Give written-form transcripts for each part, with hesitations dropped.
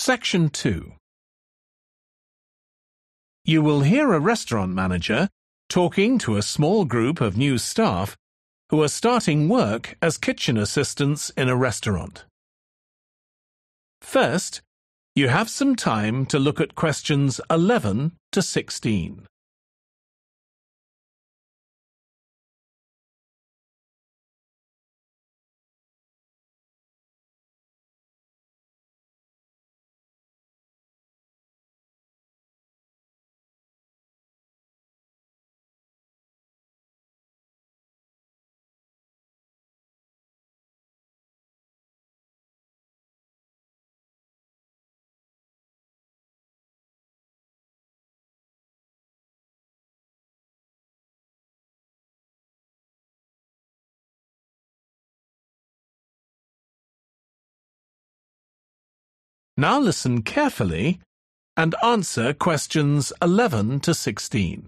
Section 2. You will hear a restaurant manager talking to a small group of new staff who are starting work as kitchen assistants in a restaurant. First, you have some time to look at questions 11 to 16. Now listen carefully and answer questions 11 to 16.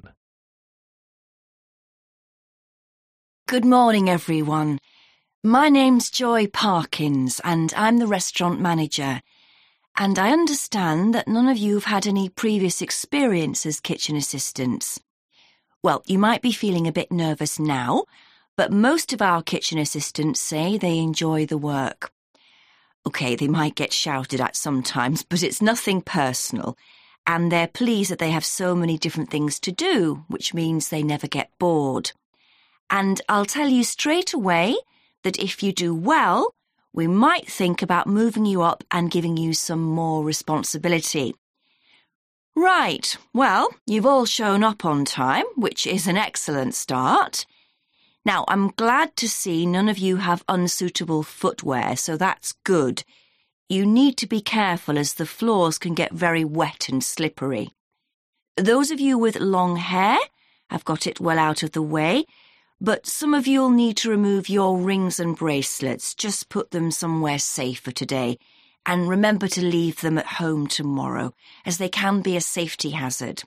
Good morning, everyone. My name's Joy Parkins and I'm the restaurant manager. And I understand that none of you have had any previous experience as kitchen assistants. Well, you might be feeling a bit nervous now, but most of our kitchen assistants say they enjoy the work. OK, they might get shouted at sometimes, but it's nothing personal. And they're pleased that they have so many different things to do, which means they never get bored. And I'll tell you straight away that if you do well, we might think about moving you up and giving you some more responsibility. Right, well, you've all shown up on time, which is an excellent start. Now, I'm glad to see none of you have unsuitable footwear, so that's good. You need to be careful as the floors can get very wet and slippery. Those of you with long hair have got it well out of the way, but some of you'll need to remove your rings and bracelets. Just put them somewhere safer today, and remember to leave them at home tomorrow, as they can be a safety hazard.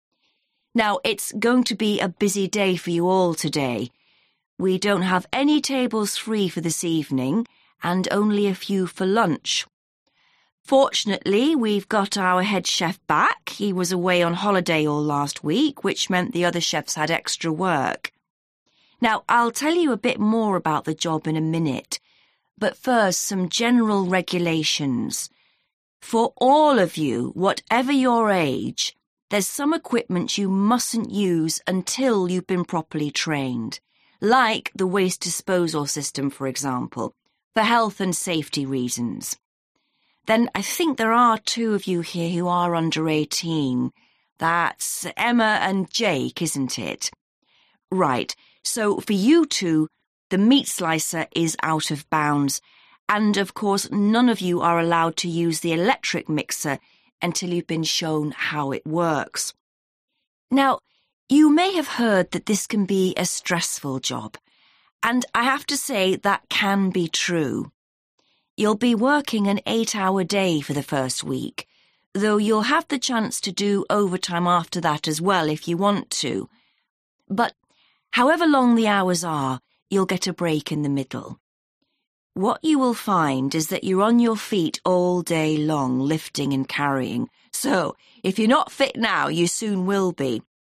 Now, it's going to be a busy day for you all today. We don't have any tables free for this evening and only a few for lunch. Fortunately, we've got our head chef back. He was away on holiday all last week, which meant the other chefs had extra work. Now, I'll tell you a bit more about the job in a minute, but first some general regulations. For all of you, whatever your age, there's some equipment you mustn't use until you've been properly trained. Like the waste disposal system, for example, for health and safety reasons. Then I think there are 2 of you here who are under 18. That's Emma and Jake, isn't it? Right, so for you 2, the meat slicer is out of bounds. And of course, none of you are allowed to use the electric mixer until you've been shown how it works. Now, you may have heard that this can be a stressful job, and I have to say that can be true. You'll be working an 8-hour day for the first week, though you'll have the chance to do overtime after that as well if you want to. But however long the hours are, you'll get a break in the middle. What you will find is that you're on your feet all day long, lifting and carrying, so if you're not fit now, you soon will be.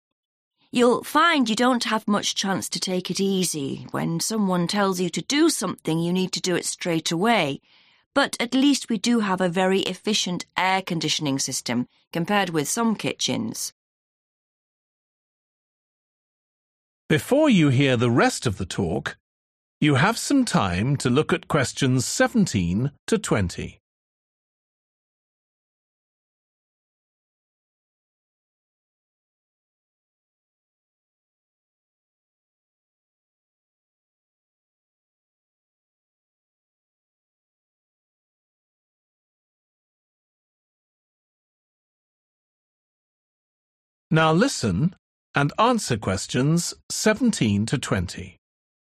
You'll find you don't have much chance to take it easy. When someone tells you to do something, you need to do it straight away. But at least we do have a very efficient air conditioning system compared with some kitchens. Before you hear the rest of the talk, you have some time to look at questions 17 to 20. Now listen and answer questions 17 to 20.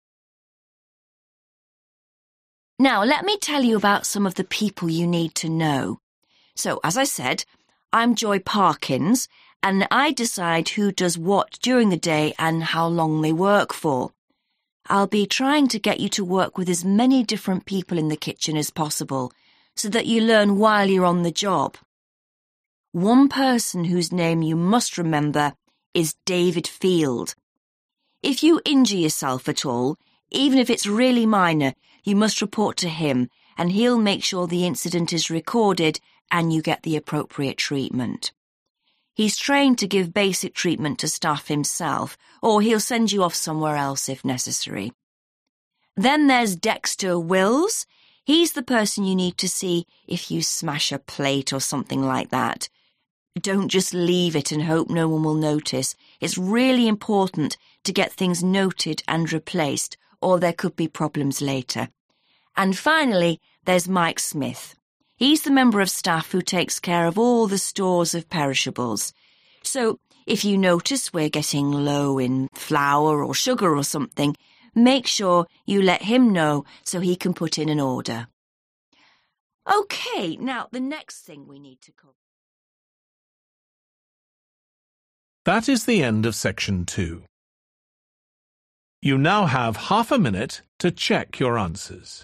Now, let me tell you about some of the people you need to know. So, as I said, I'm Joy Parkins, and I decide who does what during the day and how long they work for. I'll be trying to get you to work with as many different people in the kitchen as possible, so that you learn while you're on the job. One person whose name you must remember is David Field. If you injure yourself at all, even if it's really minor, you must report to him, and he'll make sure the incident is recorded and you get the appropriate treatment. He's trained to give basic treatment to staff himself, or he'll send you off somewhere else if necessary. Then there's Dexter Wills. He's the person you need to see if you smash a plate or something like that. Don't just leave it and hope no one will notice. It's really important to get things noted and replaced, or there could be problems later. And finally, there's Mike Smith. He's the member of staff who takes care of all the stores of perishables. So, if you notice we're getting low in flour or sugar or something, make sure you let him know so he can put in an order. OK, now the next thing we need to cover. That is the end of section 2. You now have half a minute to check your answers.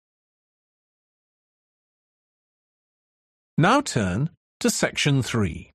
Now turn to section 3.